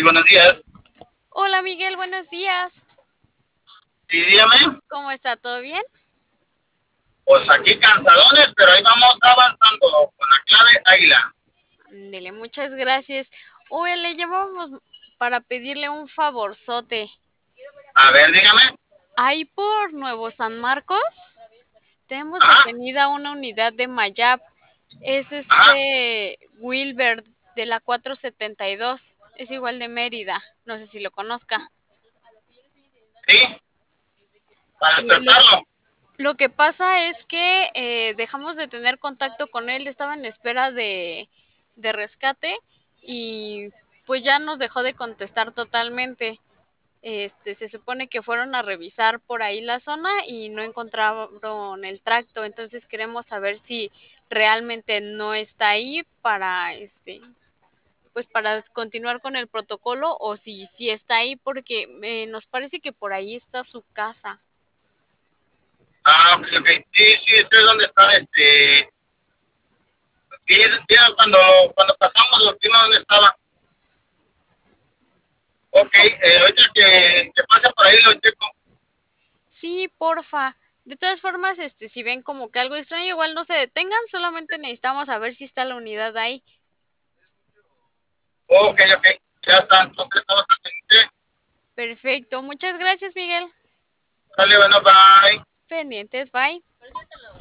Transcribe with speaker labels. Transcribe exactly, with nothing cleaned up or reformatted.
Speaker 1: buenos días.
Speaker 2: Hola Miguel, buenos días.
Speaker 1: Sí, dígame.
Speaker 2: ¿Cómo está? ¿Todo bien?
Speaker 1: Pues aquí cansadones, pero ahí vamos avanzando con la clave águila.
Speaker 2: Dele, muchas gracias. Hoy le llamamos para pedirle un favorzote.
Speaker 1: A ver, dígame.
Speaker 2: Ahí por Nuevo San Marcos tenemos
Speaker 1: Ajá,
Speaker 2: detenida una unidad de Mayap. Es
Speaker 1: ajá,
Speaker 2: este Wilbert de la cuatrocientos setenta y dos. Es igual de Mérida. No sé si lo conozca.
Speaker 1: sí, para
Speaker 2: Sí, lo,
Speaker 1: despertarlo.
Speaker 2: lo que pasa es que eh, dejamos de tener contacto con él. Estaba en espera de, de rescate y pues ya nos dejó de contestar totalmente. Este, se supone que fueron a revisar por ahí la zona y no encontraron el tracto, entonces queremos saber si realmente no está ahí para este pues para continuar con el protocolo o si si está ahí porque eh, nos parece que por ahí está su casa.
Speaker 1: Ah, ok, ok. Sí, sí, sé dónde está este. Sí, sí, cuando, cuando pasamos los vimos dónde estaba. Ok,
Speaker 2: Co-
Speaker 1: eh, ahorita que, que pase por ahí lo checo.
Speaker 2: Sí, porfa. De todas formas, este, si ven como que algo extraño, igual no se detengan, solamente necesitamos saber si está la unidad ahí.
Speaker 1: Ok, ok. Ya está, entonces estamos al pendiente.
Speaker 2: Perfecto, muchas gracias, Miguel.
Speaker 1: Dale, bueno, bye.
Speaker 2: Pendientes, bye.